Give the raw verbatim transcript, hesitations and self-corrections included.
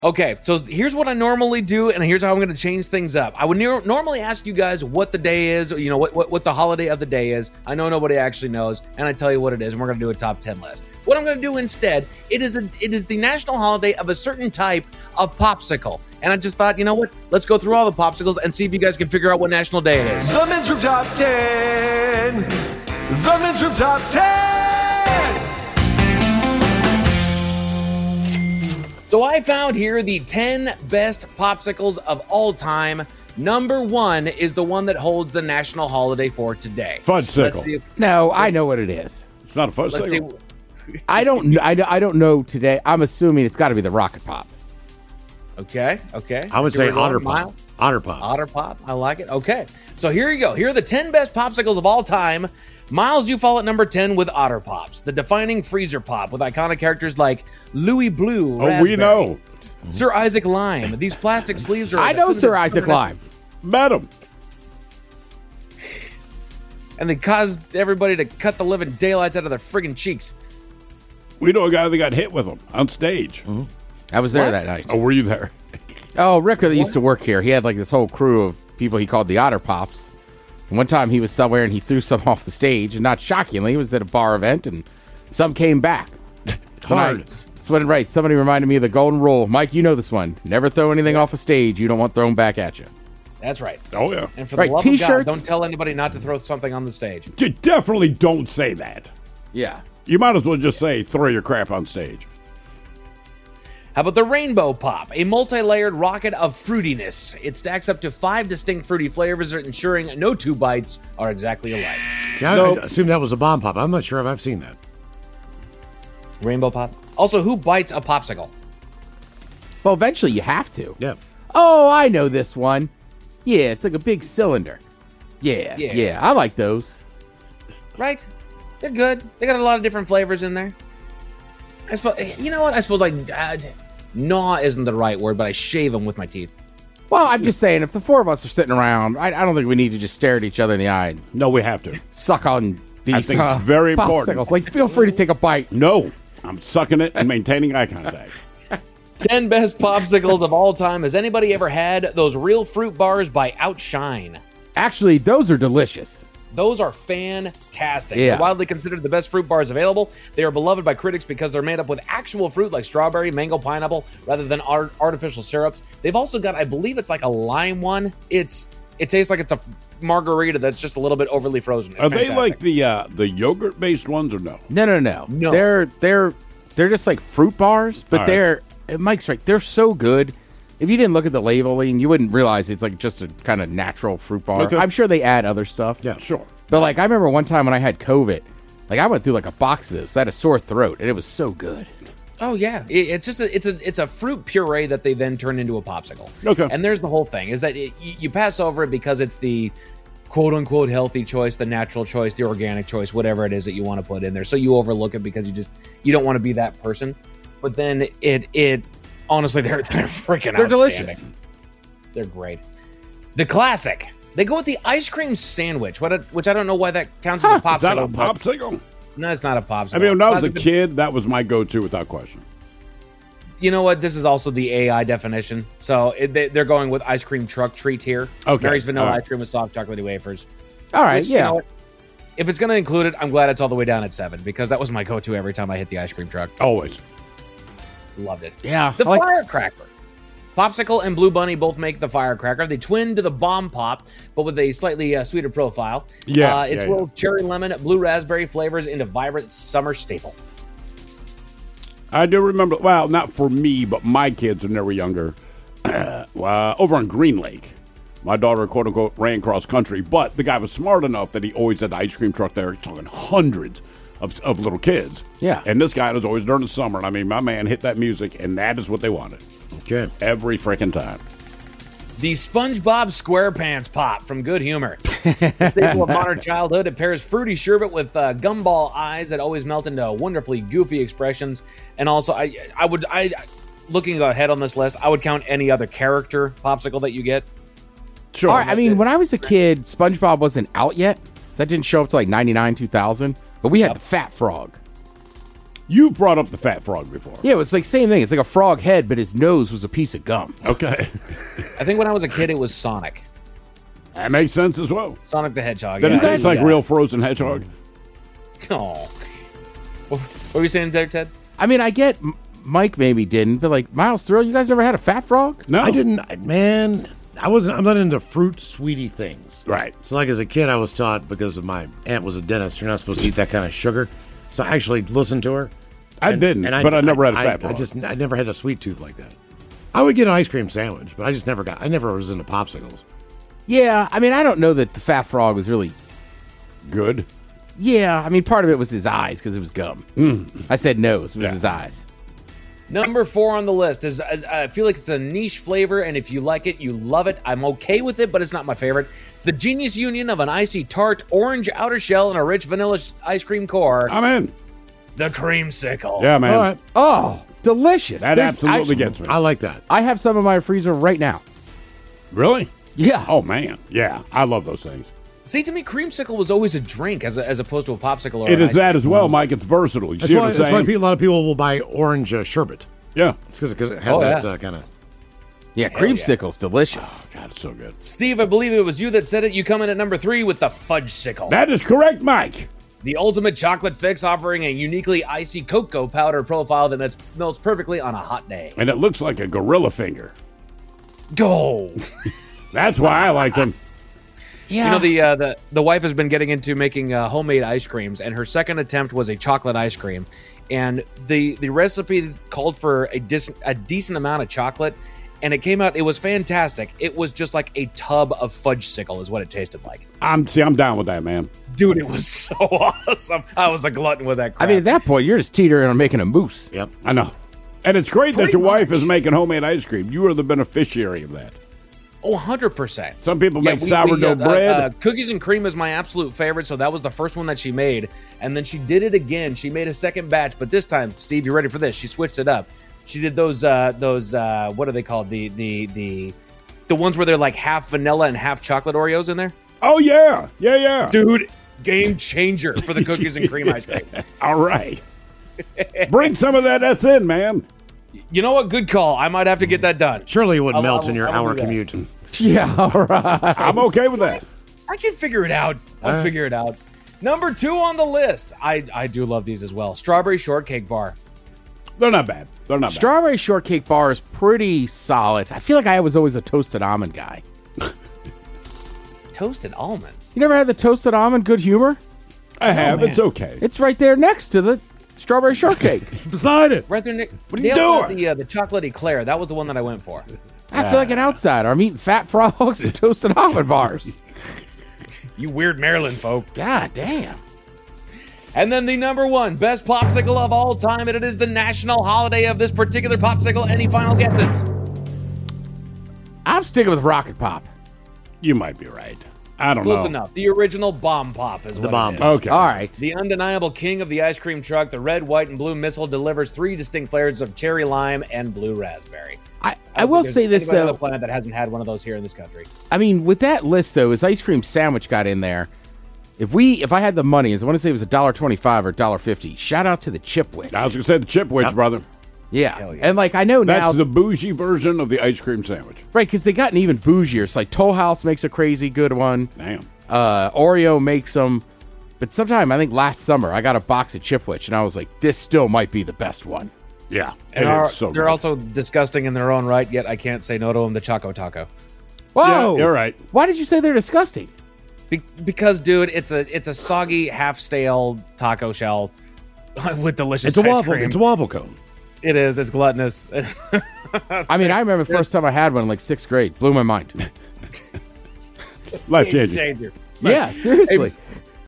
Okay, so here's what I normally do, and here's how I'm going to change things up. I would ne- normally ask you guys what the day is, you know, what, what what the holiday of the day is. I know nobody actually knows, and I tell you what it is, and we're going to do a top ten list. What I'm going to do instead, it is a, it is the national holiday of a certain type of popsicle. And I just thought, you know what? Let's go through all the popsicles and see if you guys can figure out what national day it is. The Men's Room Top ten! The Men's Room Top ten! So I found here the ten best popsicles of all time. Number one is the one that holds the national holiday for today. Fudgesicle. No, I know what it is. It's not a fudgesicle. I don't. I, I don't know today. I'm assuming it's got to be the Rocket Pop. Okay, okay. I would So say we're going Otter Pop. Miles? Otter Pop. Otter Pop. I like it. Okay. So here you go. Here are the ten best popsicles of all time. Miles, you fall at number ten with Otter Pops, the defining freezer pop with iconic characters like Louis Blue. Oh, Raspberry, we know. Sir Isaac Lime. These plastic sleeves are. I know Sir Isaac Lime. Met him. And they caused everybody to cut the living daylights out of their friggin' cheeks. We know a guy that got hit with them on stage. Mm-hmm. I was there What? that night. Oh, were you there? Oh, Rick that used to work here. He had like this whole crew of people he called the Otter Pops. And one time he was somewhere and he threw some off the stage, and not shockingly, he was at a bar event and some came back. Hard. That's when, right. Somebody reminded me of the golden rule. Mike, you know this one. Never throw anything off a stage you don't want thrown back at you. That's right. Oh, yeah. And for Right, the love t-shirts. of God, don't tell anybody not to throw something on the stage. You definitely don't say that. Yeah. You might as well just say throw your crap on stage. How about the Rainbow Pop, a multi-layered rocket of fruitiness? It stacks up to five distinct fruity flavors, ensuring no two bites are exactly alike. See, I, Nope. I assume that was a bomb pop. I'm not sure if I've seen that. Rainbow Pop. Also, who bites a popsicle? Well, eventually you have to. Yeah. Oh, I know this one. Yeah, it's like a big cylinder. Yeah, Yeah. yeah, I like those. Right? They're good. They got a lot of different flavors in there. I suppose, you know what? I suppose I uh, gnaw isn't the right word, but I shave them with my teeth. Well, I'm just saying, if the four of us are sitting around, I, I don't think we need to just stare at each other in the eye and No, we have to. suck on these I think it's uh, very popsicles. important. Like, feel free to take a bite. No, I'm sucking it and maintaining eye contact. ten best popsicles of all time. Has anybody ever had those real fruit bars by Outshine? Actually, those are delicious. Those are fantastic. Yeah. They're widely considered the best fruit bars available. They are beloved by critics because they're made up with actual fruit like strawberry, mango, pineapple, rather than art- artificial syrups. They've also got, I believe it's like a lime one. It's It tastes like it's a margarita that's just a little bit overly frozen. It's Are they fantastic. like the uh, the yogurt based ones or no? No, no, no. No. They're they're they're just like fruit bars, but All right. they're uh, Mike's right. They're so good. If you didn't look at the labeling, you wouldn't realize it's like just a kind of natural fruit bar. Okay. I'm sure they add other stuff. Yeah, sure. But like I remember one time when I had COVID, like I went through like a box of those. I had a sore throat, and it was so good. Oh yeah, It- it's just a, it's a it's a fruit puree that they then turn into a popsicle. Okay. And there's the whole thing is that it, you you pass over it because it's the quote unquote healthy choice, the natural choice, the organic choice, whatever it is that you want to put in there. So you overlook it because you just you don't want to be that person. But then it it honestly they're they're freaking They're outstanding. delicious. They're great. The classic. They go with the ice cream sandwich, what a, which I don't know why that counts as a popsicle. Is that a but- popsicle? No, it's not a popsicle. I mean, when I was a Classic- kid, that was my go-to without question. You know what? This is also the A I definition. So it, they, they're going with ice cream truck treat here. Okay, Mary's vanilla all right. ice cream with soft chocolatey wafers. All right, Which, you yeah. know what? If it's going to include it, I'm glad it's all the way down at seven because that was my go-to every time I hit the ice cream truck. Always. Loved it. Yeah, The I like- firecracker. Popsicle and Blue Bunny both make the firecracker. They twin to the bomb pop, but with a slightly uh, sweeter profile. Yeah, uh, it's yeah, little cherry lemon, blue raspberry flavors into vibrant summer staple. I do remember, well, not for me, but my kids when they were younger, uh, over on Green Lake. My daughter, quote unquote, ran cross country, but the guy was smart enough that he always had the ice cream truck there, talking hundreds of, of little kids. Yeah. And this guy was always during the summer. And I mean, my man hit that music, and that is what they wanted Okay. every freaking time. The SpongeBob SquarePants Pop from Good Humor. It's a staple of modern childhood. It pairs fruity sherbet with uh, gumball eyes that always melt into wonderfully goofy expressions. And also, I, I would, I, looking ahead on this list, I would count any other character popsicle that you get. Sure. All right, I mean, when I was a kid, SpongeBob wasn't out yet. That didn't show up to like ninety-nine, two thousand. But we had Yep. the Fat Frog. You've brought up the fat frog before. Yeah, it's like same thing. It's like a frog head, but his nose was a piece of gum. Okay. I think when I was a kid, it was Sonic. That makes sense as well. Sonic the Hedgehog. Then yeah, it tastes like yeah. real frozen hedgehog. Oh. What what were you saying there, Ted? I mean, I get M- Mike maybe didn't, but like Miles Thrill, you guys never had a fat frog? No. I didn't, I- man. I wasn't. I'm not into fruit, sweetie things. Right. So, like as a kid, I was taught because of my aunt was a dentist, you're not supposed to eat that kind of sugar. So I actually listened to her. I didn't, but I never had a I, fat I frog. just, I never had a sweet tooth like that. I would get an ice cream sandwich, but I just never got. I never was into popsicles. Yeah, I mean, I don't know that the fat frog was really. Good. Yeah, I mean, part of it was his eyes because it was gum. I said nose, it was Yeah. his eyes. Number four on the list is, is I feel like it's a niche flavor, and if you like it, you love it. I'm okay with it, but it's not my favorite. It's the genius union of an icy tart, orange outer shell, and a rich vanilla sh- ice cream core. I'm in. The creamsicle. Yeah, man. All right, Oh, delicious. That There's absolutely actually- gets me. I like that. I have some in my freezer right now. Really? Yeah. Oh, man. Yeah, I love those things. See, to me, creamsicle was always a drink as, a, as opposed to a popsicle or It an is ice that as well, Mike. It's versatile. You That's see why, what I'm that's why saying? people, a lot of people will buy orange uh, sherbet. Yeah. It's because it has Oh, that yeah. uh, kind of. Yeah, creamsicle's delicious. God, it's so good. Steve, I believe it was you that said it. You come in at number three with the fudge-sicle. That is correct, Mike. The ultimate chocolate fix, offering a uniquely icy cocoa powder profile that melts, melts perfectly on a hot day. And it looks like a gorilla finger. Go! That's why I like them. Yeah. You know, the uh, the the wife has been getting into making uh, homemade ice creams, and her second attempt was a chocolate ice cream. And the the recipe called for a dis- a decent amount of chocolate, and it came out. It was fantastic. It was just like a tub of fudge-sicle, is what it tasted like. I'm see, I'm down with that, man. Dude, it was so awesome. I was a glutton with that I crap. mean, at that point, you're just teetering on making a mousse. Yep. I know. And it's great that Pretty your wife much. is making homemade ice cream. You are the beneficiary of that. oh, one hundred percent. Some people Yeah, make we- sourdough we, uh, bread. Uh, cookies and cream is my absolute favorite, so that was the first one that she made. And then she did it again. She made a second batch, but this time, Steve, you ready for this? She switched it up. She did those uh those uh what are they called? The the the the ones where they're like half vanilla and half chocolate Oreos in there? oh, yeah. Yeah, yeah. Dude, game changer for the cookies and cream ice cream. All right. Bring some of that S in, man. You know what? Good call. I might have to get that done. Surely it would I'll- melt I'll- in your I'll hour do that. commute. Yeah, all right. I'm okay with that. I can figure it out. I'll right. figure it out. Number two on the list. I, I do love these as well. Strawberry shortcake bar. They're not bad. They're not bad. Strawberry shortcake bar is pretty solid. I feel like I was always a toasted almond guy. Toasted almonds. You never had the toasted almond good humor? I have. man. It's okay. It's right there next to the strawberry shortcake. Beside it. Right there, Nick. What are they you also had doing? the uh, the chocolate eclair. That was the one that I went for. I feel like an outsider. I'm eating fat frogs and toasted almond bars. You weird Maryland folk. God damn. And then the number one best popsicle of all time, and it is the national holiday of this particular popsicle. Any final guesses? I'm sticking with Rocket Pop. You might be right. I don't Close know. enough. The original Bomb Pop is The what Bomb it Pop. is. Okay. All right. The undeniable king of the ice cream truck, the red, white, and blue missile delivers three distinct flavors of cherry lime and blue raspberry. I, I don't will think say there's this, anybody on though. the planet that hasn't had one of those here in this country. I mean, with that list, though, as ice cream sandwich got in there, if we, if I had the money, as I want to say it was a dollar twenty-five or a dollar fifty. Shout out to the Chipwich. I was going to say the Chipwich, brother. Yeah. Hell yeah. And like I know now, That's the bougie version of the ice cream sandwich. right? Because they gotten even bougier. It's like Toll House makes a crazy good one. Damn. Uh, Oreo makes them. But sometime I think last summer I got a box of Chipwich and I was like, this still might be the best one. Yeah. And it are- is so they're good. also disgusting in their own right, yet I can't say no to them. The Choco Taco. Whoa! Yeah, you're right. Why did you say they're disgusting? Be- because, dude, it's a it's a soggy, half stale taco shell with delicious It's a ice waffle. cream. It's a waffle cone. It is. It's gluttonous. I mean, I remember the first time I had one in like sixth grade. Blew my mind. Life changing. Changer. Yeah, seriously.